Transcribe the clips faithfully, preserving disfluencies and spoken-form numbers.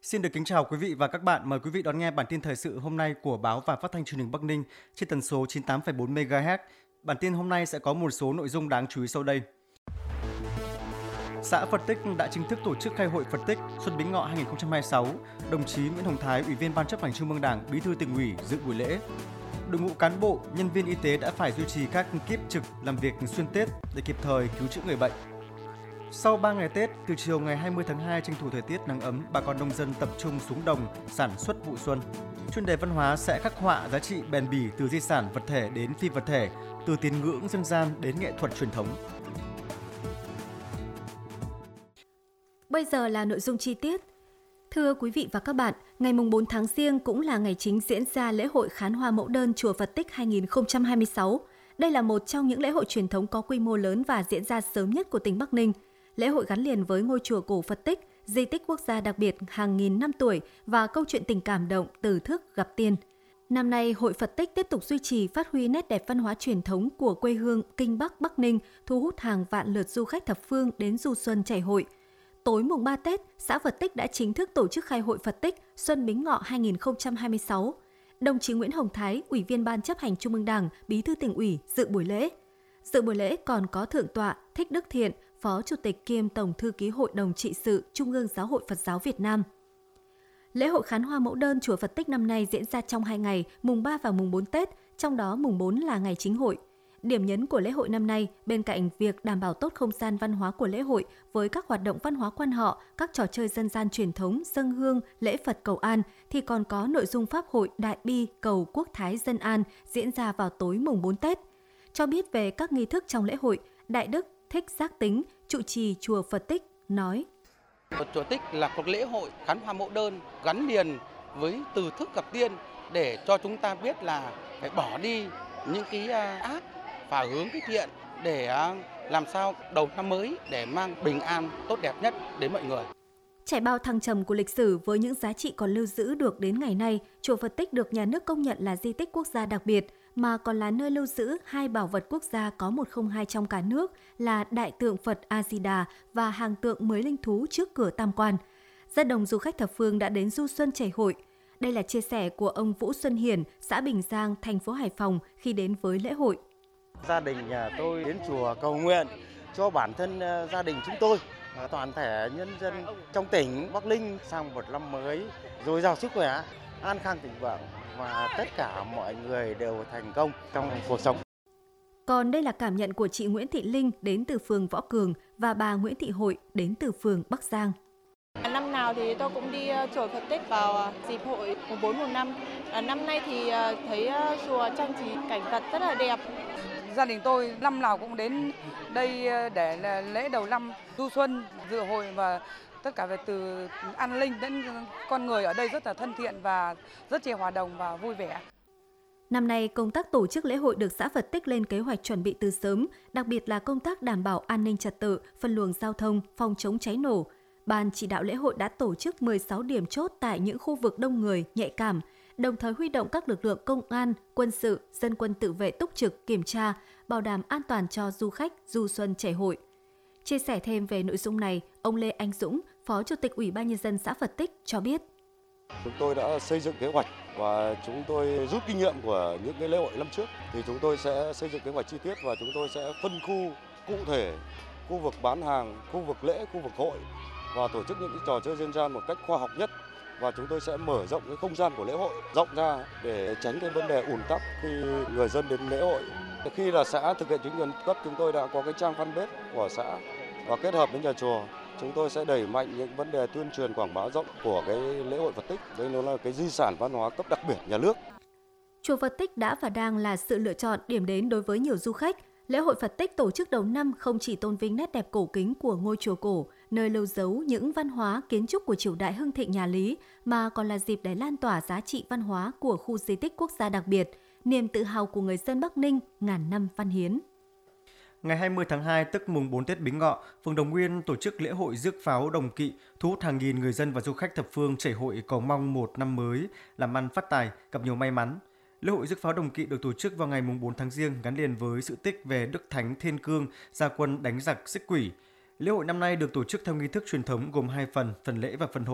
Xin được kính chào quý vị và các bạn. Mời quý vị đón nghe bản tin thời sự hôm nay của Báo và Phát thanh Truyền hình Bắc Ninh trên tần số chín mươi tám phẩy bốn mê ga héc. Bản tin hôm nay sẽ có một số nội dung đáng chú ý sau đây. Xã Phật Tích đã chính thức tổ chức khai hội Phật Tích Xuân Bính Ngọ hai không hai sáu. Đồng chí Nguyễn Hồng Thái, Ủy viên Ban Chấp hành Trung ương Đảng, Bí thư Tỉnh ủy dự buổi lễ. Đội ngũ cán bộ, nhân viên y tế đã phải duy trì các kíp trực làm việc xuyên Tết để kịp thời cứu chữa người bệnh. Sau ba ngày Tết, từ chiều ngày hai mươi tháng hai tranh thủ thời tiết nắng ấm, bà con nông dân tập trung xuống đồng sản xuất vụ xuân. Chuyên đề văn hóa sẽ khắc họa giá trị bền bỉ từ di sản vật thể đến phi vật thể, từ tín ngưỡng dân gian đến nghệ thuật truyền thống. Bây giờ là nội dung chi tiết. Thưa quý vị và các bạn, ngày bốn tháng Giêng cũng là ngày chính diễn ra lễ hội Khán Hoa Mẫu Đơn Chùa Phật Tích hai không hai sáu. Đây là một trong những lễ hội truyền thống có quy mô lớn và diễn ra sớm nhất của tỉnh Bắc Ninh. Lễ hội gắn liền với ngôi chùa cổ Phật Tích, di tích quốc gia đặc biệt hàng nghìn năm tuổi và câu chuyện tình cảm động từ thức gặp tiên. Năm nay, Hội Phật Tích tiếp tục duy trì phát huy nét đẹp văn hóa truyền thống của quê hương Kinh Bắc Bắc Ninh, thu hút hàng vạn lượt du khách thập phương đến du xuân chảy hội. Tối mùng ba Tết, xã Phật Tích đã chính thức tổ chức khai hội Phật Tích Xuân Bính Ngọ hai không hai sáu. Đồng chí Nguyễn Hồng Thái, Ủy viên Ban Chấp hành Trung ương Đảng, Bí thư Tỉnh ủy dự buổi lễ. Dự buổi lễ còn có Thượng tọa Thích Đức Thiện, Phó Chủ tịch kiêm Tổng Thư ký Hội đồng Trị sự Trung ương Giáo hội Phật giáo Việt Nam. Lễ hội Khán Hoa Mẫu Đơn Chùa Phật Tích năm nay diễn ra trong hai ngày, mùng ba và mùng bốn Tết, trong đó mùng bốn là ngày chính hội. Điểm nhấn của lễ hội năm nay, bên cạnh việc đảm bảo tốt không gian văn hóa của lễ hội với các hoạt động văn hóa quan họ, các trò chơi dân gian truyền thống, dâng hương, lễ Phật cầu an, thì còn có nội dung pháp hội Đại Bi cầu Quốc Thái Dân An diễn ra vào tối mùng bốn Tết. Cho biết về các nghi thức trong lễ hội, Đại Đức Thích Giác Tính, trụ trì chùa Phật Tích, nói: Chùa Tích là một lễ hội Khán Hoa Mẫu Đơn gắn liền với từ thức gặp tiên để cho chúng ta biết là phải bỏ đi những cái ác và hướng cái thiện để làm sao đầu năm mới để mang bình an tốt đẹp nhất đến mọi người. Trải bao thăng trầm của lịch sử với những giá trị còn lưu giữ được đến ngày nay, chùa Phật Tích được nhà nước công nhận là di tích quốc gia đặc biệt, mà còn là nơi lưu giữ hai bảo vật quốc gia có một không hai trong cả nước là Đại tượng Phật A-di-đà và hàng tượng mười linh thú trước cửa Tam Quan. Rất đông du khách thập phương đã đến du xuân chảy hội. Đây là chia sẻ của ông Vũ Xuân Hiển, xã Bình Giang, thành phố Hải Phòng khi đến với lễ hội. Gia đình nhà tôi đến chùa cầu nguyện cho bản thân gia đình chúng tôi, toàn thể nhân dân trong tỉnh Bắc Ninh sang một năm mới dồi dào sức khỏe, an khang thịnh vượng và tất cả mọi người đều thành công trong cuộc sống. Còn đây là cảm nhận của chị Nguyễn Thị Linh đến từ phường Võ Cường và bà Nguyễn Thị Hội đến từ phường Bắc Giang. Năm nào thì tôi cũng đi chùa Phật Tích vào dịp hội mùng bốn mùng năm. Năm nay thì thấy chùa trang trí cảnh vật rất là đẹp. Gia đình tôi năm nào cũng đến đây để lễ đầu năm du xuân dự hội, và tất cả về từ an ninh đến con người ở đây rất là thân thiện và rất là hòa đồng và vui vẻ. Năm nay, công tác tổ chức lễ hội được xã Phật Tích lên kế hoạch chuẩn bị từ sớm, đặc biệt là công tác đảm bảo an ninh trật tự, phân luồng giao thông, phòng chống cháy nổ. Ban chỉ đạo lễ hội đã tổ chức mười sáu điểm chốt tại những khu vực đông người, nhạy cảm, đồng thời huy động các lực lượng công an, quân sự, dân quân tự vệ túc trực kiểm tra, bảo đảm an toàn cho du khách du xuân chảy hội. Chia sẻ thêm về nội dung này, ông Lê Anh Dũng, Phó Chủ tịch Ủy ban Nhân dân xã Phật Tích cho biết: Chúng tôi đã xây dựng kế hoạch và chúng tôi rút kinh nghiệm của những cái lễ hội năm trước, thì chúng tôi sẽ xây dựng kế hoạch chi tiết và chúng tôi sẽ phân khu cụ thể khu vực bán hàng, khu vực lễ, khu vực hội và tổ chức những cái trò chơi dân gian một cách khoa học nhất. Và chúng tôi sẽ mở rộng cái không gian của lễ hội rộng ra để tránh cái vấn đề ùn tắc khi người dân đến lễ hội. Khi là xã thực hiện chính quyền cấp, chúng tôi đã có cái trang fanpage của xã và kết hợp với nhà chùa, chúng tôi sẽ đẩy mạnh những vấn đề tuyên truyền quảng bá rộng của cái lễ hội Phật Tích. Đây nó là cái di sản văn hóa cấp đặc biệt nhà nước. Chùa Phật Tích đã và đang là sự lựa chọn điểm đến đối với nhiều du khách. Lễ hội Phật Tích tổ chức đầu năm không chỉ tôn vinh nét đẹp cổ kính của ngôi chùa cổ, nơi lưu dấu những văn hóa kiến trúc của triều đại Hưng Thịnh nhà Lý, mà còn là dịp để lan tỏa giá trị văn hóa của khu di tích quốc gia đặc biệt, niềm tự hào của người dân Bắc Ninh ngàn năm văn hiến. Ngày hai mươi tháng hai, tức mùng bốn Tết Bính Ngọ, phường Đồng Nguyên tổ chức lễ hội rước pháo Đồng Kỵ, thu hút hàng nghìn người dân và du khách thập phương chảy hội cầu mong một năm mới, làm ăn phát tài, gặp nhiều may mắn. Lễ hội rước pháo Đồng Kỵ được tổ chức vào ngày mùng bốn tháng Giêng gắn liền với sự tích về Đức Thánh Thiên Cương ra quân đánh giặc xích quỷ. Lễ hội năm nay được tổ chức theo nghi thức truyền thống gồm hai phần, phần lễ và phần hội.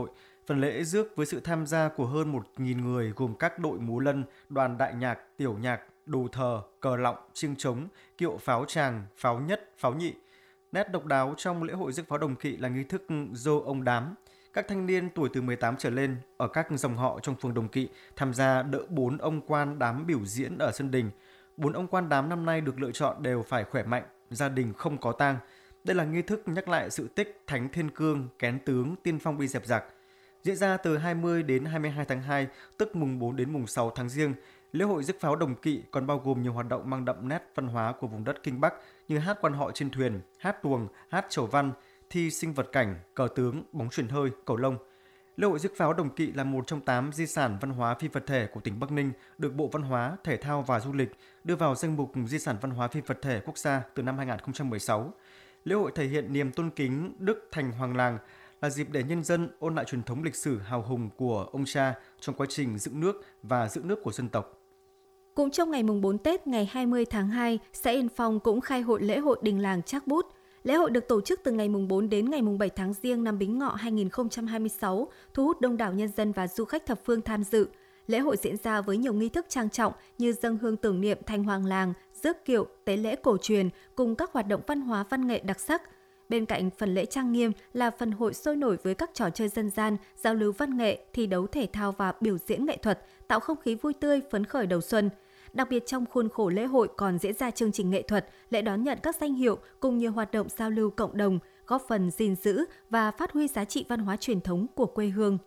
Phần lễ rước với sự tham gia của hơn một nghìn người gồm các đội múa lân, đoàn đại nhạc, tiểu nhạc, đồ thờ, cờ lọng, chiêng trống, kiệu pháo tràng, pháo nhất, pháo nhị. Nét độc đáo trong lễ hội rước pháo Đồng Kỵ là nghi thức dô ông đám. Các thanh niên tuổi từ mười tám trở lên ở các dòng họ trong phường Đồng Kỵ tham gia đỡ bốn ông quan đám biểu diễn ở sân đình. Bốn ông quan đám năm nay được lựa chọn đều phải khỏe mạnh, gia đình không có tang. Đây là nghi thức nhắc lại sự tích Thánh Thiên Cương, kén tướng, tiên phong đi dẹp giặc. Diễn ra từ hai mươi đến hai mươi hai tháng hai, tức mùng bốn đến mùng sáu tháng Giêng, lễ hội rước pháo Đồng Kỵ còn bao gồm nhiều hoạt động mang đậm nét văn hóa của vùng đất Kinh Bắc như hát quan họ trên thuyền, hát tuồng, hát chầu văn, thi sinh vật cảnh, cờ tướng, bóng chuyền hơi, cầu lông. Lễ hội rước pháo Đồng Kỵ là một trong tám di sản văn hóa phi vật thể của tỉnh Bắc Ninh được Bộ Văn hóa, Thể thao và Du lịch đưa vào danh mục di sản văn hóa phi vật thể quốc gia từ năm hai nghìn không trăm mười sáu. Lễ hội thể hiện niềm tôn kính Đức Thành Hoàng Làng, là dịp để nhân dân ôn lại truyền thống lịch sử hào hùng của ông cha trong quá trình dựng nước và giữ nước của dân tộc. Cũng trong ngày mùng bốn Tết, ngày hai mươi tháng hai, xã Yên Phong cũng khai hội lễ hội Đình Làng Trác Bút. Lễ hội được tổ chức từ ngày mùng bốn đến ngày mùng bảy tháng Giêng năm Bính Ngọ hai nghìn không trăm hai mươi sáu, thu hút đông đảo nhân dân và du khách thập phương tham dự. Lễ hội diễn ra với nhiều nghi thức trang trọng như dâng hương tưởng niệm Thành Hoàng Làng, rước kiệu, tế lễ cổ truyền cùng các hoạt động văn hóa văn nghệ đặc sắc. Bên cạnh phần lễ trang nghiêm là phần hội sôi nổi với các trò chơi dân gian, giao lưu văn nghệ, thi đấu thể thao và biểu diễn nghệ thuật, tạo không khí vui tươi, phấn khởi đầu xuân. Đặc biệt trong khuôn khổ lễ hội còn diễn ra chương trình nghệ thuật, lễ đón nhận các danh hiệu cùng nhiều hoạt động giao lưu cộng đồng, góp phần gìn giữ và phát huy giá trị văn hóa truyền thống của quê hương.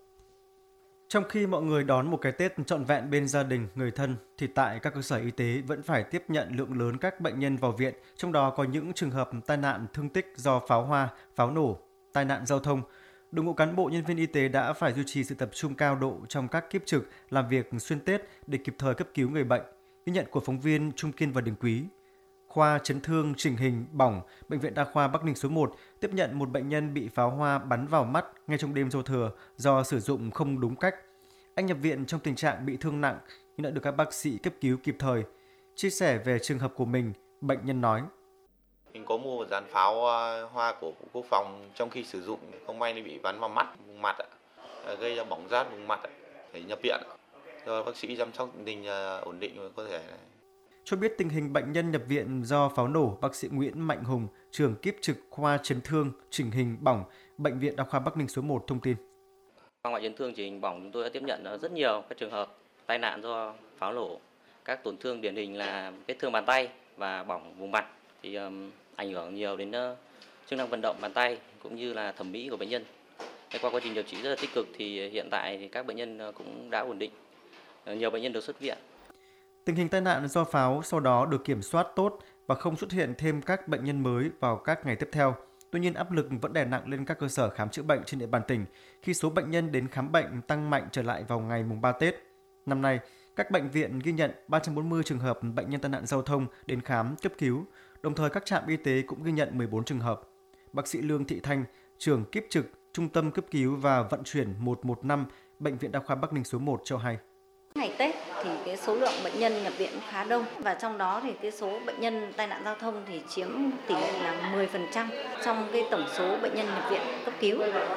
Trong khi mọi người đón một cái Tết trọn vẹn bên gia đình, người thân, thì tại các cơ sở y tế vẫn phải tiếp nhận lượng lớn các bệnh nhân vào viện, trong đó có những trường hợp tai nạn thương tích do pháo hoa, pháo nổ, tai nạn giao thông. Đội ngũ cán bộ nhân viên y tế đã phải duy trì sự tập trung cao độ trong các kiếp trực, làm việc xuyên Tết để kịp thời cấp cứu người bệnh. Ghi nhận của phóng viên Trung Kiên và Đình Quý. Khoa chấn thương chỉnh hình bỏng, Bệnh viện Đa khoa Bắc Ninh số một tiếp nhận một bệnh nhân bị pháo hoa bắn vào mắt ngay trong đêm giao thừa do sử dụng không đúng cách. Anh nhập viện trong tình trạng bị thương nặng nhưng đã được các bác sĩ cấp cứu kịp thời. Chia sẻ về trường hợp của mình, bệnh nhân nói: Mình có mua một dàn pháo hoa của Bộ Quốc phòng, trong khi sử dụng không may bị bắn vào mắt, vùng mặt, gây ra bỏng rát vùng mặt, phải nhập viện. Do bác sĩ chăm sóc tình ổn định có thể. Cho biết tình hình bệnh nhân nhập viện do pháo nổ, bác sĩ Nguyễn Mạnh Hùng, trưởng kiếp trực khoa chấn thương chỉnh hình bỏng, Bệnh viện Đa khoa Bắc Ninh số một thông tin. Khoa ngoại chấn thương chỉnh hình bỏng chúng tôi đã tiếp nhận rất nhiều các trường hợp tai nạn do pháo nổ, các tổn thương điển hình là vết thương bàn tay và bỏng vùng mặt thì um, ảnh hưởng nhiều đến uh, chức năng vận động bàn tay cũng như là thẩm mỹ của bệnh nhân. Qua quá trình điều trị rất là tích cực thì hiện tại thì các bệnh nhân cũng đã ổn định, nhiều bệnh nhân được xuất viện. Tình hình tai nạn do pháo sau đó được kiểm soát tốt và không xuất hiện thêm các bệnh nhân mới vào các ngày tiếp theo. Tuy nhiên, áp lực vẫn đè nặng lên các cơ sở khám chữa bệnh trên địa bàn tỉnh khi số bệnh nhân đến khám bệnh tăng mạnh trở lại vào ngày mùng ba Tết. Năm nay, các bệnh viện ghi nhận ba trăm bốn mươi trường hợp bệnh nhân tai nạn giao thông đến khám cấp cứu, đồng thời các trạm y tế cũng ghi nhận mười bốn trường hợp. Bác sĩ Lương Thị Thanh, trưởng kiếp trực Trung tâm cấp cứu và vận chuyển một một năm Bệnh viện Đa khoa Bắc Ninh số một cho hay. Ngày Tết thì cái số lượng bệnh nhân nhập viện khá đông và trong đó thì cái số bệnh nhân tai nạn giao thông thì chiếm tỷ lệ là mười phần trăm trong cái tổng số bệnh nhân nhập viện cấp cứu.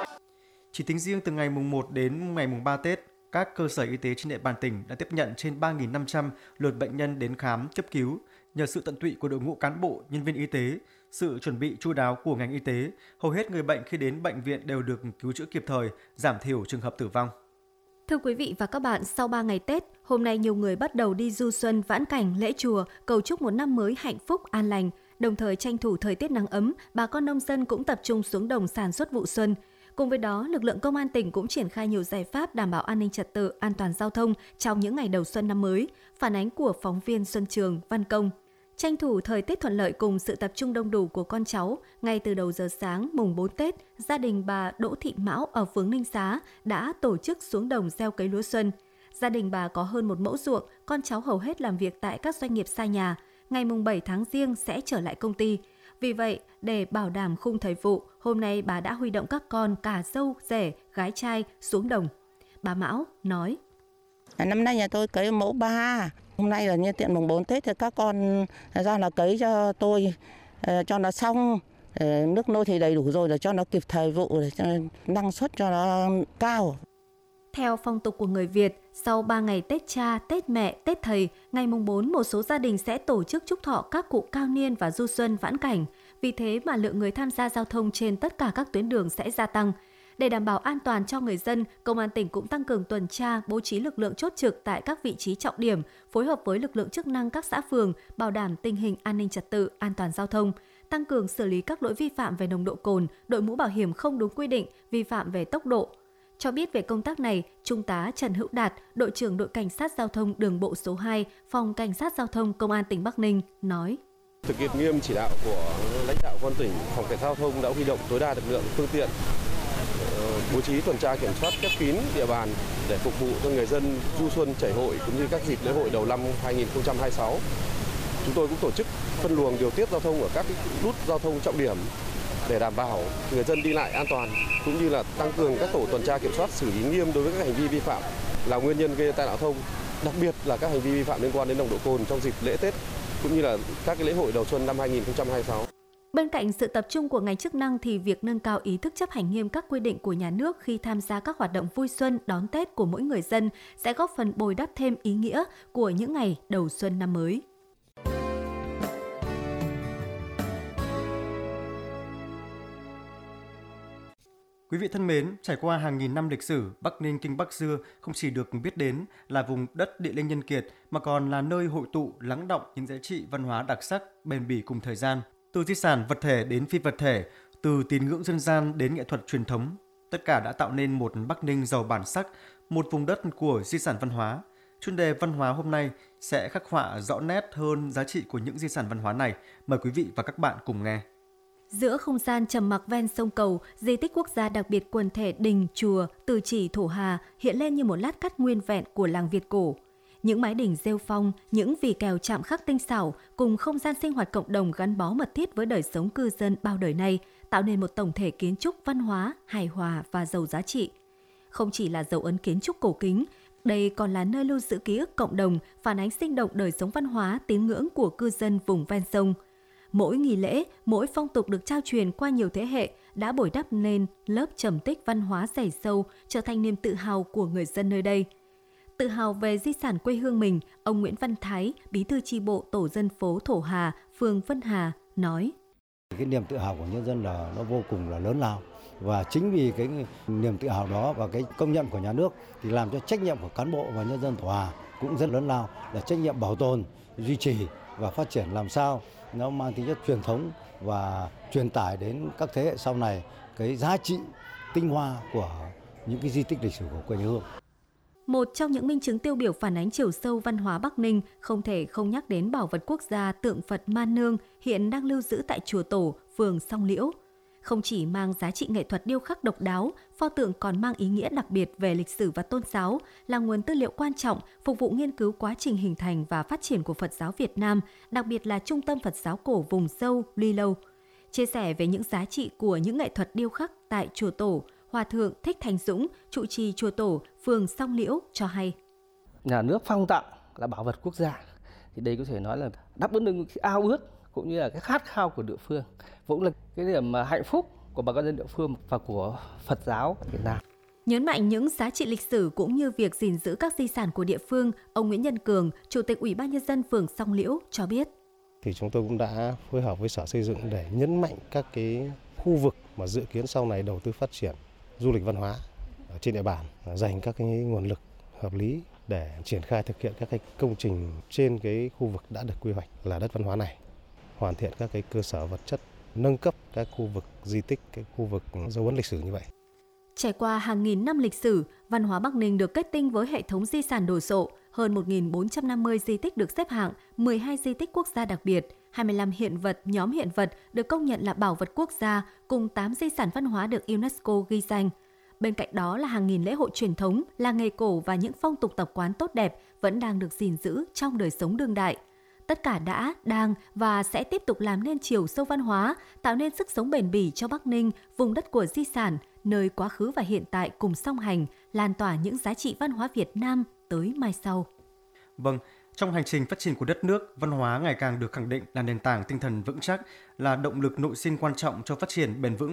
Chỉ tính riêng từ ngày mùng một đến ngày mùng ba Tết, các cơ sở y tế trên địa bàn tỉnh đã tiếp nhận trên ba nghìn năm trăm lượt bệnh nhân đến khám cấp cứu. Nhờ sự tận tụy của đội ngũ cán bộ, nhân viên y tế, sự chuẩn bị chu đáo của ngành y tế, hầu hết người bệnh khi đến bệnh viện đều được cứu chữa kịp thời, giảm thiểu trường hợp tử vong. Thưa quý vị và các bạn, sau ba ngày Tết, hôm nay nhiều người bắt đầu đi du xuân vãn cảnh lễ chùa, cầu chúc một năm mới hạnh phúc, an lành. Đồng thời tranh thủ thời tiết nắng ấm, bà con nông dân cũng tập trung xuống đồng sản xuất vụ xuân. Cùng với đó, lực lượng công an tỉnh cũng triển khai nhiều giải pháp đảm bảo an ninh trật tự, an toàn giao thông trong những ngày đầu xuân năm mới. Phản ánh của phóng viên Xuân Trường, Văn Công. Tranh thủ thời tiết thuận lợi cùng sự tập trung đông đủ của con cháu, ngay từ đầu giờ sáng mùng bốn Tết, gia đình bà Đỗ Thị Mão ở phường Ninh Xá đã tổ chức xuống đồng gieo cấy lúa xuân. Gia đình bà có hơn một mẫu ruộng, con cháu hầu hết làm việc tại các doanh nghiệp xa nhà. Ngày mùng bảy tháng Giêng sẽ trở lại công ty. Vì vậy, để bảo đảm khung thời vụ, hôm nay bà đã huy động các con cả dâu, rể, gái trai xuống đồng. Bà Mão nói: Năm nay nhà tôi cấy mẫu ba. Hôm nay là nhân tiện mùng bốn Tết thì các con ra là cấy cho tôi cho nó xong, nước nôi thì đầy đủ rồi để cho nó kịp thời vụ, để cho năng suất cho nó cao. Theo phong tục của người Việt, sau ba ngày Tết Cha, Tết Mẹ, Tết Thầy, ngày mùng bốn một số gia đình sẽ tổ chức chúc thọ các cụ cao niên và du xuân vãn cảnh. Vì thế mà lượng người tham gia giao thông trên tất cả các tuyến đường sẽ gia tăng. Để đảm bảo an toàn cho người dân, Công an tỉnh cũng tăng cường tuần tra, bố trí lực lượng chốt trực tại các vị trí trọng điểm, phối hợp với lực lượng chức năng các xã phường, bảo đảm tình hình an ninh trật tự, an toàn giao thông, tăng cường xử lý các lỗi vi phạm về nồng độ cồn, đội mũ bảo hiểm không đúng quy định, vi phạm về tốc độ. Cho biết về công tác này, Trung tá Trần Hữu Đạt, đội trưởng đội cảnh sát giao thông đường bộ số hai, phòng cảnh sát giao thông Công an tỉnh Bắc Ninh nói: Thực hiện nghiêm chỉ đạo của lãnh đạo Công an tỉnh, phòng cảnh sát giao thông đã huy động tối đa lực lượng phương tiện, bố trí tuần tra kiểm soát khép kín địa bàn để phục vụ cho người dân du xuân chảy hội cũng như các dịp lễ hội đầu năm hai nghìn không trăm hai mươi sáu. Chúng tôi cũng tổ chức phân luồng điều tiết giao thông ở các nút giao thông trọng điểm để đảm bảo người dân đi lại an toàn, cũng như là tăng cường các tổ tuần tra kiểm soát xử lý nghiêm đối với các hành vi vi phạm là nguyên nhân gây tai nạn giao thông, đặc biệt là các hành vi vi phạm liên quan đến nồng độ cồn trong dịp lễ Tết cũng như là các cái lễ hội đầu xuân năm hai nghìn không trăm hai mươi sáu. Bên cạnh sự tập trung của ngành chức năng thì việc nâng cao ý thức chấp hành nghiêm các quy định của nhà nước khi tham gia các hoạt động vui xuân đón Tết của mỗi người dân sẽ góp phần bồi đắp thêm ý nghĩa của những ngày đầu xuân năm mới. Quý vị thân mến, trải qua hàng nghìn năm lịch sử, Bắc Ninh Kinh Bắc xưa không chỉ được biết đến là vùng đất địa linh nhân kiệt mà còn là nơi hội tụ lắng đọng những giá trị văn hóa đặc sắc bền bỉ cùng thời gian. Từ di sản vật thể đến phi vật thể, từ tín ngưỡng dân gian đến nghệ thuật truyền thống, tất cả đã tạo nên một Bắc Ninh giàu bản sắc, một vùng đất của di sản văn hóa. Chuyên đề văn hóa hôm nay sẽ khắc họa rõ nét hơn giá trị của những di sản văn hóa này. Mời quý vị và các bạn cùng nghe. Giữa không gian trầm mặc ven sông Cầu, di tích quốc gia đặc biệt quần thể đình, chùa, Từ Chỉ, Thổ Hà hiện lên như một lát cắt nguyên vẹn của làng Việt cổ. Những mái đình rêu phong, những vỉ kèo chạm khắc tinh xảo cùng không gian sinh hoạt cộng đồng gắn bó mật thiết với đời sống cư dân bao đời nay, tạo nên một tổng thể kiến trúc văn hóa, hài hòa và giàu giá trị. Không chỉ là dấu ấn kiến trúc cổ kính, đây còn là nơi lưu giữ ký ức cộng đồng, phản ánh sinh động đời sống văn hóa, tín ngưỡng của cư dân vùng ven sông. Mỗi nghi lễ, mỗi phong tục được trao truyền qua nhiều thế hệ đã bồi đắp nên lớp trầm tích văn hóa dày sâu, trở thành niềm tự hào của người dân nơi đây. Tự hào về di sản quê hương mình, ông Nguyễn Văn Thái, bí thư chi bộ tổ dân phố Thổ Hà, phường Vân Hà nói: Cái niềm tự hào của nhân dân là nó vô cùng là lớn lao, và chính vì cái niềm tự hào đó và cái công nhận của nhà nước thì làm cho trách nhiệm của cán bộ và nhân dân Thổ Hà cũng rất lớn lao, là trách nhiệm bảo tồn, duy trì và phát triển làm sao nó mang tính chất truyền thống và truyền tải đến các thế hệ sau này cái giá trị tinh hoa của những cái di tích lịch sử của quê hương. Một trong những minh chứng tiêu biểu phản ánh chiều sâu văn hóa Bắc Ninh không thể không nhắc đến bảo vật quốc gia tượng Phật Ma Nương hiện đang lưu giữ tại chùa Tổ, phường Song Liễu. Không chỉ mang giá trị nghệ thuật điêu khắc độc đáo, pho tượng còn mang ý nghĩa đặc biệt về lịch sử và tôn giáo, là nguồn tư liệu quan trọng phục vụ nghiên cứu quá trình hình thành và phát triển của Phật giáo Việt Nam, đặc biệt là Trung tâm Phật giáo cổ vùng sâu, Luy Lâu. Chia sẻ về những giá trị của những nghệ thuật điêu khắc tại chùa Tổ, Hòa thượng Thích Thành Dũng, trụ trì chùa Tổ, phường Song Liễu cho hay: Nhà nước phong tặng là bảo vật quốc gia, thì đây có thể nói là đáp ứng được cái ao ước cũng như là cái khát khao của địa phương, cũng là cái điểm hạnh phúc của bà con dân địa phương và của Phật giáo Việt Nam. Nhấn mạnh những giá trị lịch sử cũng như việc gìn giữ các di sản của địa phương, ông Nguyễn Nhân Cường, Chủ tịch Ủy ban Nhân dân phường Song Liễu cho biết: Thì chúng tôi cũng đã phối hợp với Sở Xây dựng để nhấn mạnh các cái khu vực mà dự kiến sau này đầu tư phát triển du lịch văn hóa ở trên địa bàn, dành các cái nguồn lực hợp lý để triển khai thực hiện các cái công trình trên cái khu vực đã được quy hoạch là đất văn hóa này, hoàn thiện các cái cơ sở vật chất, nâng cấp các khu vực di tích, cái khu vực dấu ấn lịch sử như vậy. Trải qua hàng nghìn năm lịch sử, văn hóa Bắc Ninh được kết tinh với hệ thống di sản đồ sộ, hơn một nghìn bốn trăm năm mươi di tích được xếp hạng, mười hai di tích quốc gia đặc biệt, hai mươi lăm hiện vật, nhóm hiện vật được công nhận là bảo vật quốc gia, cùng tám di sản văn hóa được UNESCO ghi danh. Bên cạnh đó là hàng nghìn lễ hội truyền thống, làng nghề cổ và những phong tục tập quán tốt đẹp vẫn đang được gìn giữ trong đời sống đương đại. Tất cả đã, đang và sẽ tiếp tục làm nên chiều sâu văn hóa, tạo nên sức sống bền bỉ cho Bắc Ninh, vùng đất của di sản, nơi quá khứ và hiện tại cùng song hành, lan tỏa những giá trị văn hóa Việt Nam tới mai sau. Vâng, trong hành trình phát triển của đất nước, văn hóa ngày càng được khẳng định là nền tảng tinh thần vững chắc, là động lực nội sinh quan trọng cho phát triển bền vững.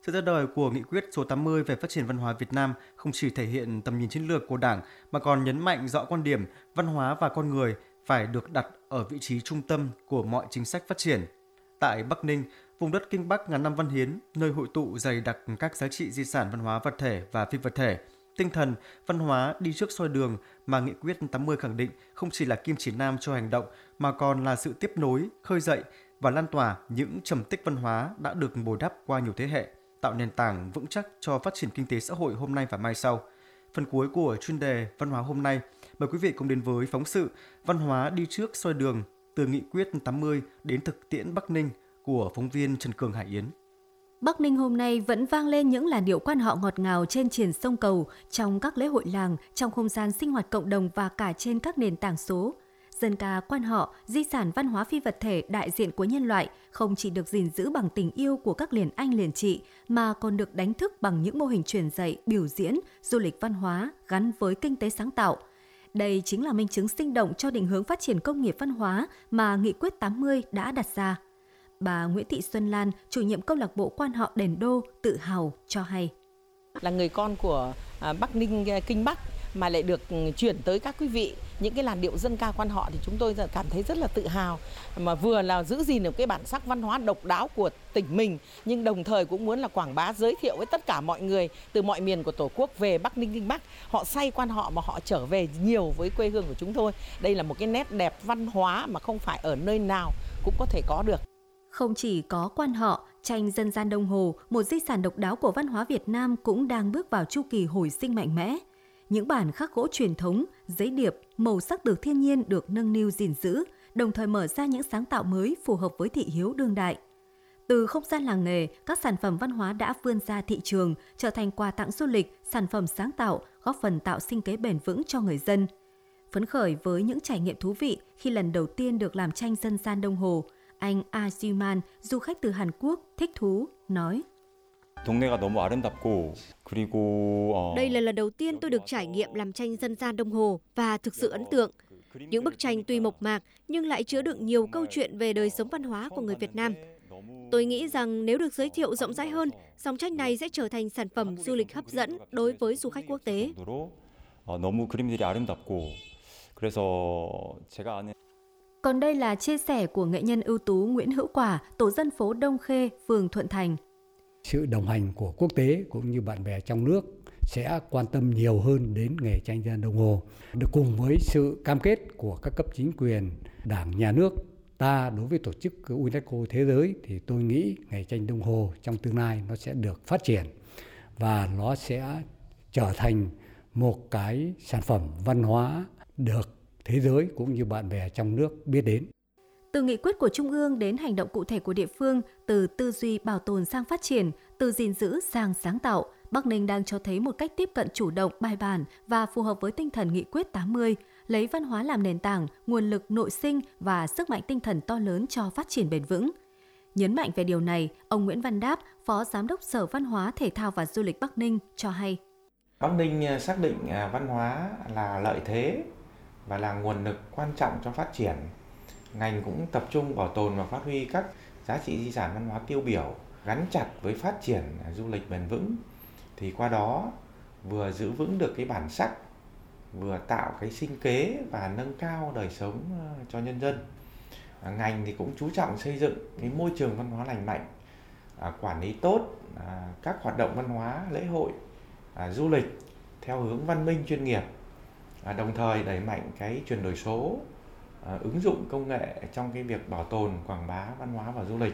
Sự ra đời của nghị quyết số tám mươi về phát triển văn hóa Việt Nam không chỉ thể hiện tầm nhìn chiến lược của Đảng mà còn nhấn mạnh rõ quan điểm văn hóa và con người phải được đặt ở vị trí trung tâm của mọi chính sách phát triển. Tại Bắc Ninh, vùng đất Kinh Bắc ngàn năm văn hiến, nơi hội tụ dày đặc các giá trị di sản văn hóa vật thể và phi vật thể, tinh thần văn hóa đi trước soi đường mà nghị quyết tám mươi khẳng định không chỉ là kim chỉ nam cho hành động mà còn là sự tiếp nối, khơi dậy và lan tỏa những trầm tích văn hóa đã được bồi đắp qua nhiều thế hệ, tạo nền tảng vững chắc cho phát triển kinh tế xã hội hôm nay và mai sau. Phần cuối của chuyên đề Văn hóa hôm nay, mời quý vị cùng đến với phóng sự Văn hóa đi trước soi đường từ nghị quyết tám mươi đến thực tiễn Bắc Ninh của phóng viên Trần Cường Hải Yến. Bắc Ninh hôm nay vẫn vang lên những làn điệu quan họ ngọt ngào trên triền sông cầu, trong các lễ hội làng, trong không gian sinh hoạt cộng đồng và cả trên các nền tảng số. Dân ca quan họ, di sản văn hóa phi vật thể đại diện của nhân loại không chỉ được gìn giữ bằng tình yêu của các liền anh liền chị mà còn được đánh thức bằng những mô hình truyền dạy, biểu diễn, du lịch văn hóa gắn với kinh tế sáng tạo. Đây chính là minh chứng sinh động cho định hướng phát triển công nghiệp văn hóa mà nghị quyết tám mươi đã đặt ra. Bà Nguyễn Thị Xuân Lan, chủ nhiệm câu lạc bộ quan họ Đền Đô, tự hào cho hay. Là người con của Bắc Ninh Kinh Bắc mà lại được chuyển tới các quý vị những cái làn điệu dân ca quan họ thì chúng tôi cảm thấy rất là tự hào, mà vừa là giữ gìn được cái bản sắc văn hóa độc đáo của tỉnh mình, nhưng đồng thời cũng muốn là quảng bá giới thiệu với tất cả mọi người từ mọi miền của Tổ quốc về Bắc Ninh Kinh Bắc. Họ say quan họ mà họ trở về nhiều với quê hương của chúng tôi. Đây là một cái nét đẹp văn hóa mà không phải ở nơi nào cũng có thể có được. Không chỉ có quan họ, tranh dân gian Đông Hồ, một di sản độc đáo của văn hóa Việt Nam cũng đang bước vào chu kỳ hồi sinh mạnh mẽ. Những bản khắc gỗ truyền thống, giấy điệp, màu sắc từ thiên nhiên được nâng niu gìn giữ, đồng thời mở ra những sáng tạo mới phù hợp với thị hiếu đương đại. Từ không gian làng nghề, các sản phẩm văn hóa đã vươn ra thị trường, trở thành quà tặng du lịch, sản phẩm sáng tạo, góp phần tạo sinh kế bền vững cho người dân. Phấn khởi với những trải nghiệm thú vị khi lần đầu tiên được làm tranh dân gian Đông Hồ, anh Ah Jiman, du khách từ Hàn Quốc, thích thú, nói: Đây là lần đầu tiên tôi được trải nghiệm làm tranh dân gian Đông Hồ và thực sự ấn tượng. Những bức tranh tuy mộc mạc nhưng lại chứa đựng nhiều câu chuyện về đời sống văn hóa của người Việt Nam. Tôi nghĩ rằng nếu được giới thiệu rộng rãi hơn, dòng tranh này sẽ trở thành sản phẩm du lịch hấp dẫn đối với du khách quốc tế. Còn đây là chia sẻ của nghệ nhân ưu tú Nguyễn Hữu Quả, tổ dân phố Đông Khê, phường Thuận Thành. Sự đồng hành của quốc tế cũng như bạn bè trong nước sẽ quan tâm nhiều hơn đến nghề tranh dân Đông Hồ. Được cùng với sự cam kết của các cấp chính quyền, Đảng, Nhà nước ta đối với tổ chức UNESCO thế giới thì tôi nghĩ nghề tranh Đông Hồ trong tương lai nó sẽ được phát triển và nó sẽ trở thành một cái sản phẩm văn hóa được thế giới cũng như bạn bè trong nước biết đến. Từ nghị quyết của Trung ương đến hành động cụ thể của địa phương, từ tư duy bảo tồn sang phát triển, từ gìn giữ sang sáng tạo, Bắc Ninh đang cho thấy một cách tiếp cận chủ động, bài bản và phù hợp với tinh thần nghị quyết tám mươi, lấy văn hóa làm nền tảng, nguồn lực nội sinh và sức mạnh tinh thần to lớn cho phát triển bền vững. Nhấn mạnh về điều này, ông Nguyễn Văn Đáp, Phó Giám đốc Sở Văn hóa, Thể thao và Du lịch Bắc Ninh cho hay. Bắc Ninh xác định văn hóa là lợi thế và là nguồn lực quan trọng cho phát triển. Ngành cũng tập trung bảo tồn và phát huy các giá trị di sản văn hóa tiêu biểu gắn chặt với phát triển du lịch bền vững. Thì qua đó vừa giữ vững được cái bản sắc, vừa tạo cái sinh kế và nâng cao đời sống cho nhân dân. Ngành thì cũng chú trọng xây dựng cái môi trường văn hóa lành mạnh, quản lý tốt các hoạt động văn hóa, lễ hội, du lịch theo hướng văn minh chuyên nghiệp. Đồng thời đẩy mạnh cái chuyển đổi số, ứng dụng công nghệ trong cái việc bảo tồn, quảng bá văn hóa và du lịch.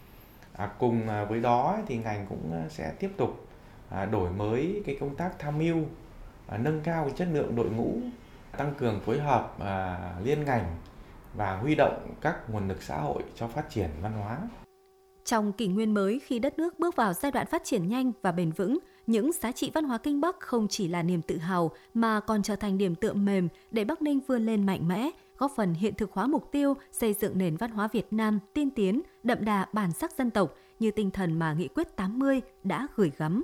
À, cùng với đó thì ngành cũng sẽ tiếp tục à, đổi mới cái công tác tham mưu, à, nâng cao cái chất lượng đội ngũ, tăng cường phối hợp à, liên ngành và huy động các nguồn lực xã hội cho phát triển văn hóa. Trong kỷ nguyên mới, khi đất nước bước vào giai đoạn phát triển nhanh và bền vững, những giá trị văn hóa Kinh Bắc không chỉ là niềm tự hào mà còn trở thành điểm tựa mềm để Bắc Ninh vươn lên mạnh mẽ, góp phần hiện thực hóa mục tiêu xây dựng nền văn hóa Việt Nam tiên tiến, đậm đà bản sắc dân tộc như tinh thần mà Nghị quyết tám mươi đã gửi gắm.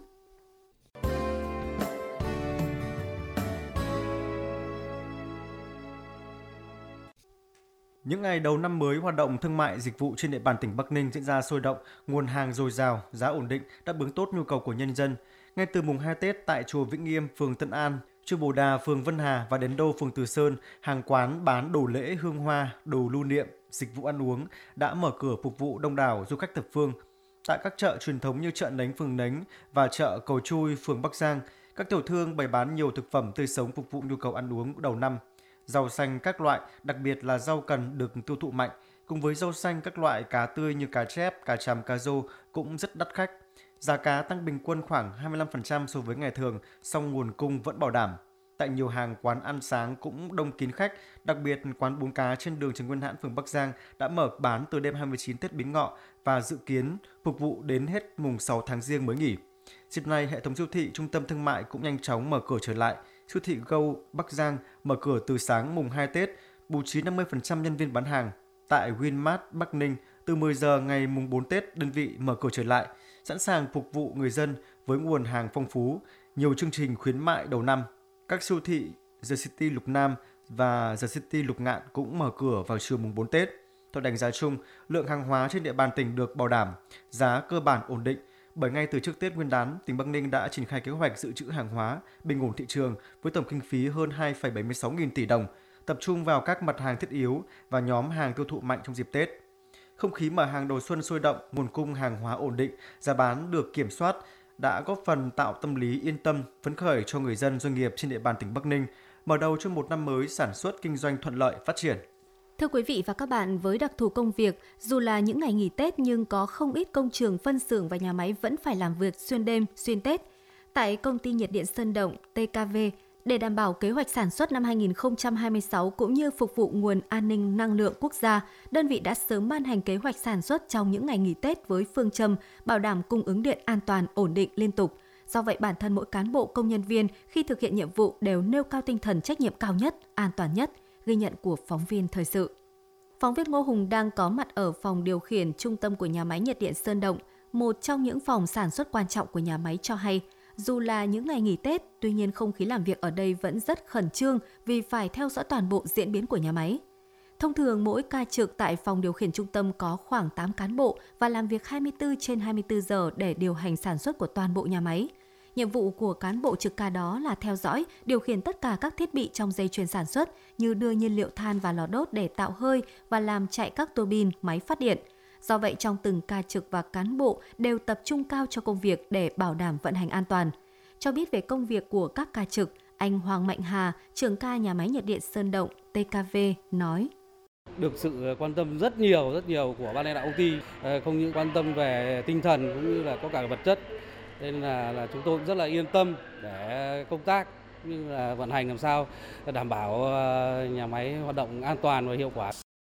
Những ngày đầu năm mới, hoạt động thương mại dịch vụ trên địa bàn tỉnh Bắc Ninh diễn ra sôi động, nguồn hàng dồi dào, giá ổn định, đáp ứng tốt nhu cầu của nhân dân. Ngay từ mùng hai Tết tại chùa Vĩnh Nghiêm, phường Tân An, chùa Bồ Đà, phường Vân Hà và Đền Đô, phường Từ Sơn, hàng quán bán đồ lễ, hương hoa, đồ lưu niệm, dịch vụ ăn uống đã mở cửa phục vụ đông đảo du khách thập phương. Tại các chợ truyền thống như chợ Nánh, phường Nánh và chợ Cầu Chui, phường Bắc Giang, các tiểu thương bày bán nhiều thực phẩm tươi sống phục vụ nhu cầu ăn uống đầu năm. Rau xanh các loại, đặc biệt là rau cần được tiêu thụ mạnh, cùng với rau xanh các loại cá tươi như cá chép, cá chấm, cá rô cũng rất đắt khách. Giá cá tăng bình quân khoảng hai mươi lăm phần trăm so với ngày thường, song nguồn cung vẫn bảo đảm. Tại nhiều hàng quán ăn sáng cũng đông kín khách, đặc biệt quán bún cá trên đường Trần Nguyên Hãn, phường Bắc Giang đã mở bán từ đêm hai mươi chín Tết Bính Ngọ và dự kiến phục vụ đến hết mùng sáu tháng Giêng mới nghỉ. Dịp này, hệ thống siêu thị, trung tâm thương mại cũng nhanh chóng mở cửa trở lại. Siêu thị Go Bắc Giang mở cửa từ sáng mùng hai Tết, bố trí năm mươi phần trăm nhân viên bán hàng. Tại Winmart Bắc Ninh, từ mười giờ ngày mùng bốn Tết, đơn vị mở cửa trở lại, sẵn sàng phục vụ người dân với nguồn hàng phong phú, nhiều chương trình khuyến mại đầu năm. Các siêu thị The City Lục Nam và The City Lục Ngạn cũng mở cửa vào chiều mùng bốn Tết. Theo đánh giá chung, lượng hàng hóa trên địa bàn tỉnh được bảo đảm, giá cơ bản ổn định. Bởi ngay từ trước Tết Nguyên đán, tỉnh Bắc Ninh đã triển khai kế hoạch dự trữ hàng hóa, bình ổn thị trường với tổng kinh phí hơn hai phẩy bảy mươi sáu nghìn tỷ đồng, tập trung vào các mặt hàng thiết yếu và nhóm hàng tiêu thụ mạnh trong dịp Tết. Không khí mở hàng đầu xuân sôi động, nguồn cung hàng hóa ổn định, giá bán được kiểm soát đã góp phần tạo tâm lý yên tâm, phấn khởi cho người dân, doanh nghiệp trên địa bàn tỉnh Bắc Ninh, mở đầu cho một năm mới sản xuất kinh doanh thuận lợi, phát triển. Thưa quý vị và các bạn, với đặc thù công việc, dù là những ngày nghỉ Tết nhưng có không ít công trường, phân xưởng và nhà máy vẫn phải làm việc xuyên đêm, xuyên Tết. Tại công ty nhiệt điện Sơn Động tê ca vê, để đảm bảo kế hoạch sản xuất năm hai nghìn không trăm hai mươi sáu cũng như phục vụ nguồn an ninh năng lượng quốc gia, đơn vị đã sớm ban hành kế hoạch sản xuất trong những ngày nghỉ Tết với phương châm bảo đảm cung ứng điện an toàn, ổn định, liên tục. Do vậy, bản thân mỗi cán bộ, công nhân viên khi thực hiện nhiệm vụ đều nêu cao tinh thần trách nhiệm cao nhất, an toàn nhất, ghi nhận của phóng viên thời sự. Phóng viên Ngô Hùng đang có mặt ở phòng điều khiển trung tâm của nhà máy nhiệt điện Sơn Động, một trong những phòng sản xuất quan trọng của nhà máy, cho hay, dù là những ngày nghỉ Tết, tuy nhiên không khí làm việc ở đây vẫn rất khẩn trương vì phải theo dõi toàn bộ diễn biến của nhà máy. Thông thường, mỗi ca trực tại phòng điều khiển trung tâm có khoảng tám cán bộ và làm việc hai mươi tư trên hai mươi tư giờ để điều hành sản xuất của toàn bộ nhà máy. Nhiệm vụ của cán bộ trực ca đó là theo dõi, điều khiển tất cả các thiết bị trong dây chuyền sản xuất như đưa nhiên liệu than và lò đốt để tạo hơi và làm chạy các tua bin, máy phát điện. Do vậy, trong từng ca trực và cán bộ đều tập trung cao cho công việc để bảo đảm vận hành an toàn. Cho biết về công việc của các ca trực, anh Hoàng Mạnh Hà, trưởng ca nhà máy nhiệt điện Sơn Động tê ca vê nói: Được sự quan tâm rất nhiều, rất nhiều của ban lãnh đạo công ty, không những quan tâm về tinh thần cũng như là có cả vật chất. Nên là, là chúng tôi cũng rất là yên tâm để công tác như là vận hành làm sao đảm bảo nhà máy hoạt động an toàn và hiệu quả.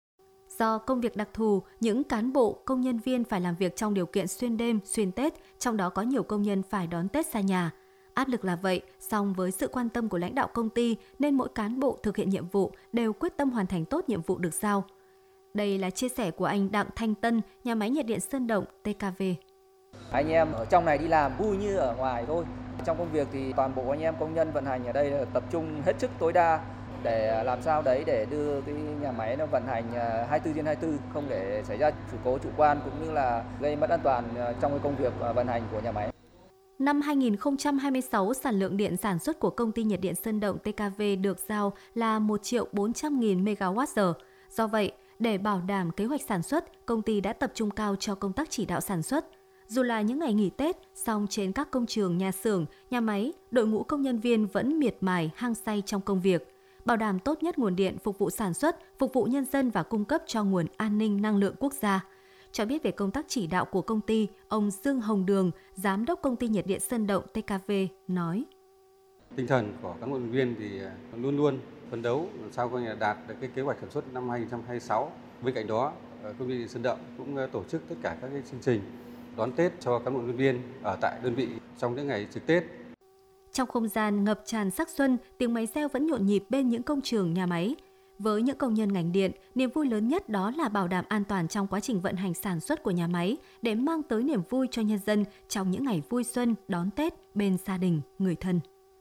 Do công việc đặc thù, những cán bộ, công nhân viên phải làm việc trong điều kiện xuyên đêm, xuyên Tết, trong đó có nhiều công nhân phải đón Tết xa nhà. Áp lực là vậy, song với sự quan tâm của lãnh đạo công ty nên mỗi cán bộ thực hiện nhiệm vụ đều quyết tâm hoàn thành tốt nhiệm vụ được giao. Đây là chia sẻ của anh Đặng Thanh Tân, nhà máy nhiệt điện Sơn Động tê ca vê. Anh em ở trong này đi làm vui như ở ngoài thôi. Trong công việc thì toàn bộ anh em công nhân vận hành ở đây là tập trung hết sức tối đa để làm sao đấy để đưa cái nhà máy nó vận hành hai mươi tư trên hai mươi tư, không để xảy ra sự cố chủ quan cũng như là gây mất an toàn trong cái công việc vận hành của nhà máy. Năm hai nghìn không trăm hai mươi sáu, sản lượng điện sản xuất của công ty nhiệt điện Sơn Động tê ca vê được giao là một triệu bốn trăm nghìn mê ga oát giờ. Do vậy, để bảo đảm kế hoạch sản xuất, công ty đã tập trung cao cho công tác chỉ đạo sản xuất. Dù là những ngày nghỉ Tết, song trên các công trường, nhà xưởng, nhà máy, đội ngũ công nhân viên vẫn miệt mài, hăng say trong công việc, bảo đảm tốt nhất nguồn điện phục vụ sản xuất, phục vụ nhân dân và cung cấp cho nguồn an ninh năng lượng quốc gia. Cho biết về công tác chỉ đạo của công ty, ông Dương Hồng Đường, giám đốc công ty nhiệt điện Sơn Động tê ca vê nói: Tinh thần của cán bộ nhân viên thì luôn luôn phấn đấu làm sao coi là đạt được cái kế hoạch sản xuất năm hai nghìn không trăm hai mươi sáu. Bên cạnh đó, công ty nhiệt điện Sơn Động cũng tổ chức tất cả các cái chương trình đón Tết cho cán bộ nhân viên ở tại đơn vị trong những ngày trực Tết. Trong không gian ngập tràn sắc xuân, tiếng máy reo vẫn nhộn nhịp bên những công trường, nhà máy. Với những công nhân ngành điện, niềm vui lớn nhất đó là bảo đảm an toàn trong quá trình vận hành sản xuất của nhà máy để mang tới niềm vui cho nhân dân trong những ngày vui xuân đón Tết bên gia đình, người thân.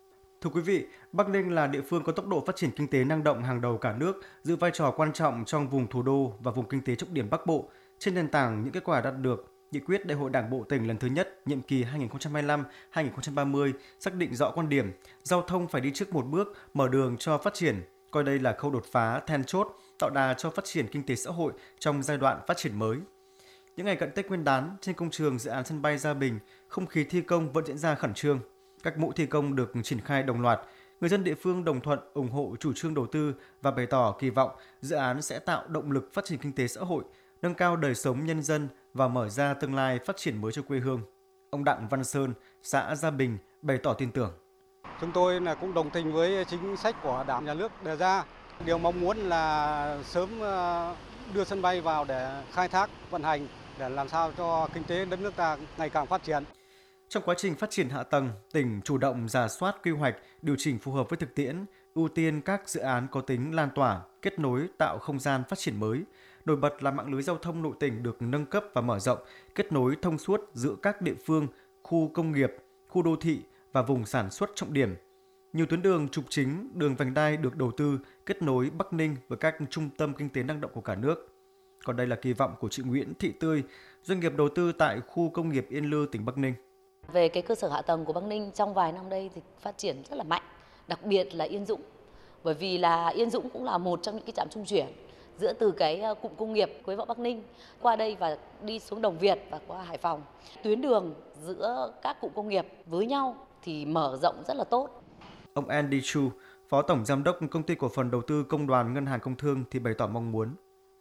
Thưa quý vị, Bắc Ninh là địa phương có tốc độ phát triển kinh tế năng động hàng đầu cả nước, giữ vai trò quan trọng trong vùng thủ đô và vùng kinh tế trọng điểm Bắc Bộ. Trên nền tảng những kết quả đạt được, Nghị quyết Đại hội Đảng bộ tỉnh lần thứ nhất, nhiệm kỳ hai nghìn không trăm hai mươi lăm đến hai nghìn không trăm ba mươi xác định rõ quan điểm, giao thông phải đi trước một bước, mở đường cho phát triển, coi đây là khâu đột phá, then chốt, tạo đà cho phát triển kinh tế xã hội trong giai đoạn phát triển mới. Những ngày cận Tết Nguyên đán, trên công trường dự án sân bay Gia Bình, không khí thi công vẫn diễn ra khẩn trương. Các mũi thi công được triển khai đồng loạt. Người dân địa phương đồng thuận ủng hộ chủ trương đầu tư và bày tỏ kỳ vọng dự án sẽ tạo động lực phát triển kinh tế xã hội, nâng cao đời sống nhân dân và mở ra tương lai phát triển mới cho quê hương. Ông Đặng Văn Sơn, xã Gia Bình bày tỏ tin tưởng. Chúng tôi là cũng đồng tình với chính sách của Đảng, Nhà nước đề ra. Điều mong muốn là sớm đưa sân bay vào để khai thác, vận hành để làm sao cho kinh tế đất nước ta ngày càng phát triển. Trong quá trình phát triển hạ tầng, tỉnh chủ động rà soát quy hoạch, điều chỉnh phù hợp với thực tiễn, ưu tiên các dự án có tính lan tỏa, kết nối tạo không gian phát triển mới. Nổi bật là mạng lưới giao thông nội tỉnh được nâng cấp và mở rộng, kết nối thông suốt giữa các địa phương, khu công nghiệp, khu đô thị và vùng sản xuất trọng điểm. Nhiều tuyến đường trục chính, đường vành đai được đầu tư, kết nối Bắc Ninh với các trung tâm kinh tế năng động của cả nước. Còn đây là kỳ vọng của chị Nguyễn Thị Tươi, doanh nghiệp đầu tư tại khu công nghiệp Yên Lư, tỉnh Bắc Ninh. Về cái cơ sở hạ tầng của Bắc Ninh trong vài năm đây thì phát triển rất là mạnh, đặc biệt là Yên Dũng. Bởi vì là Yên Dũng cũng là một trong những cái trạm trung chuyển giữa từ cái cụm công nghiệp Quế Võ Bắc Ninh qua đây và đi xuống Đồng Việt và qua Hải Phòng. Tuyến đường giữa các cụm công nghiệp với nhau thì mở rộng rất là tốt. Ông Andy Chu, Phó Tổng Giám đốc Công ty Cổ phần Đầu tư Công đoàn Ngân hàng Công thương thì bày tỏ mong muốn.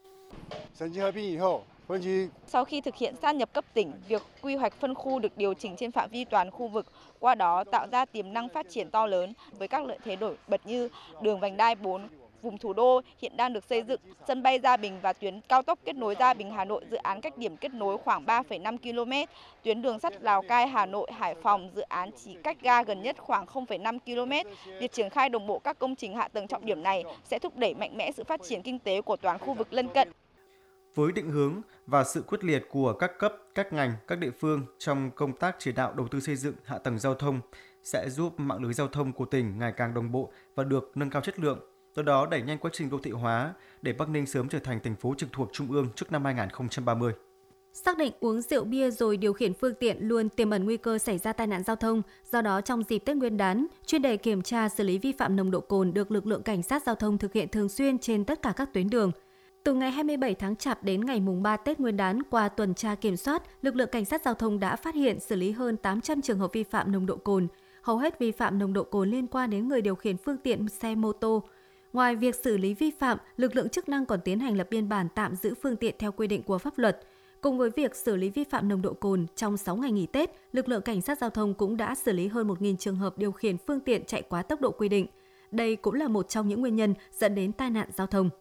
Sau khi thực hiện sát nhập cấp tỉnh, việc quy hoạch phân khu được điều chỉnh trên phạm vi toàn khu vực, qua đó tạo ra tiềm năng phát triển to lớn với các lợi thế nổi bật như đường vành đai bốn, vùng thủ đô hiện đang được xây dựng, sân bay Gia Bình và tuyến cao tốc kết nối Gia Bình Hà Nội dự án cách điểm kết nối khoảng ba phẩy năm ki lô mét, tuyến đường sắt Lào Cai Hà Nội Hải Phòng dự án chỉ cách ga gần nhất khoảng không phẩy năm ki lô mét. Việc triển khai đồng bộ các công trình hạ tầng trọng điểm này sẽ thúc đẩy mạnh mẽ sự phát triển kinh tế của toàn khu vực lân cận. Với định hướng và sự quyết liệt của các cấp, các ngành, các địa phương trong công tác chỉ đạo đầu tư xây dựng hạ tầng giao thông sẽ giúp mạng lưới giao thông của tỉnh ngày càng đồng bộ và được nâng cao chất lượng, từ đó đẩy nhanh quá trình đô thị hóa để Bắc Ninh sớm trở thành thành phố trực thuộc trung ương trước năm hai nghìn không trăm ba mươi. Xác định uống rượu bia rồi điều khiển phương tiện luôn tiềm ẩn nguy cơ xảy ra tai nạn giao thông, do đó trong dịp Tết Nguyên đán, chuyên đề kiểm tra xử lý vi phạm nồng độ cồn được lực lượng cảnh sát giao thông thực hiện thường xuyên trên tất cả các tuyến đường. Từ ngày hai mươi bảy tháng Chạp đến ngày mùng ba Tết Nguyên đán, qua tuần tra kiểm soát, lực lượng cảnh sát giao thông đã phát hiện xử lý hơn tám trăm trường hợp vi phạm nồng độ cồn. Hầu hết vi phạm nồng độ cồn liên quan đến người điều khiển phương tiện xe mô tô. Ngoài việc xử lý vi phạm, lực lượng chức năng còn tiến hành lập biên bản tạm giữ phương tiện theo quy định của pháp luật. Cùng với việc xử lý vi phạm nồng độ cồn, trong sáu ngày nghỉ Tết, lực lượng cảnh sát giao thông cũng đã xử lý hơn một nghìn trường hợp điều khiển phương tiện chạy quá tốc độ quy định. Đây cũng là một trong những nguyên nhân dẫn đến tai nạn giao thông.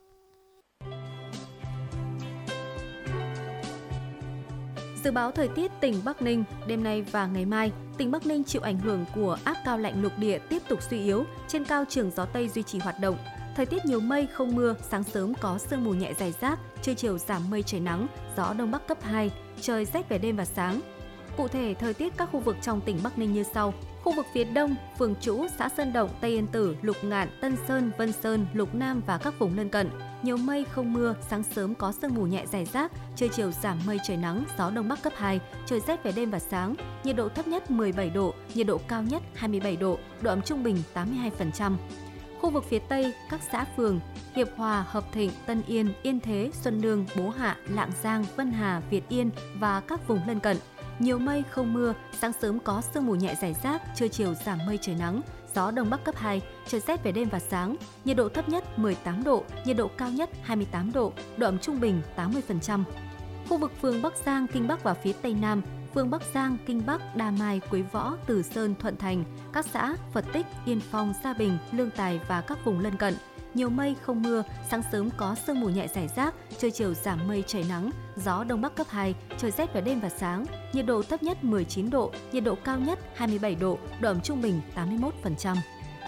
Dự báo thời tiết tỉnh Bắc Ninh, đêm nay và ngày mai, tỉnh Bắc Ninh chịu ảnh hưởng của áp cao lạnh lục địa tiếp tục suy yếu, trên cao trường gió Tây duy trì hoạt động. Thời tiết nhiều mây, không mưa, sáng sớm có sương mù nhẹ rải rác, trưa chiều giảm mây trời nắng, gió Đông Bắc cấp hai, trời rét về đêm và sáng. Cụ thể, thời tiết các khu vực trong tỉnh Bắc Ninh như sau. Khu vực phía Đông, phường Trũ, xã Sơn Động, Tây Yên Tử, Lục Ngạn, Tân Sơn, Vân Sơn, Lục Nam và các vùng lân cận. Nhiều mây, không mưa, sáng sớm có sương mù nhẹ rải rác, trưa chiều giảm mây trời nắng, gió Đông Bắc cấp hai, trời rét về đêm và sáng. Nhiệt độ thấp nhất mười bảy độ, nhiệt độ cao nhất hai mươi bảy độ, độ ẩm trung bình tám mươi hai phần trăm. Khu vực phía Tây, các xã phường Hiệp Hòa, Hợp Thịnh, Tân Yên, Yên Thế, Xuân Lương, Bố Hạ, Lạng Giang, Vân Hà, Việt Yên và các vùng lân cận. Nhiều mây, không mưa, sáng sớm có sương mù nhẹ rải rác, trưa chiều giảm mây trời nắng, gió Đông Bắc cấp hai, trời rét về đêm và sáng. Nhiệt độ thấp nhất mười tám độ, nhiệt độ cao nhất hai mươi tám độ, độ ẩm trung bình tám mươi phần trăm. Khu vực phường Bắc Giang, Kinh Bắc và phía Tây Nam, phường Bắc Giang, Kinh Bắc, Đa Mai, Quế Võ, Từ Sơn, Thuận Thành, các xã Phật Tích, Yên Phong, Gia Bình, Lương Tài và các vùng lân cận. Nhiều mây, không mưa, sáng sớm có sương mù nhẹ rải rác, trưa chiều giảm mây trời nắng, gió Đông Bắc cấp hai, trời rét về đêm và sáng. Nhiệt độ thấp nhất mười chín độ, nhiệt độ cao nhất hai mươi bảy độ, độ ẩm trung bình tám mươi mốt phần trăm.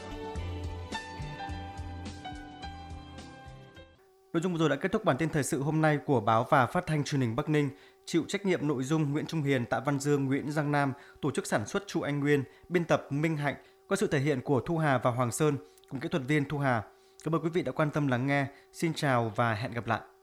Nội dung vừa rồi đã kết thúc bản tin thời sự hôm nay của báo và phát thanh truyền hình Bắc Ninh. Chịu trách nhiệm nội dung Nguyễn Trung Hiền, Tạ Văn Dương, Nguyễn Giang Nam, tổ chức sản xuất Chu Anh Nguyên, biên tập Minh Hạnh, Có sự thể hiện của Thu Hà và Hoàng Sơn cùng kỹ thuật viên Thu Hà. Cảm ơn quý vị đã quan tâm lắng nghe. Xin chào và hẹn gặp lại.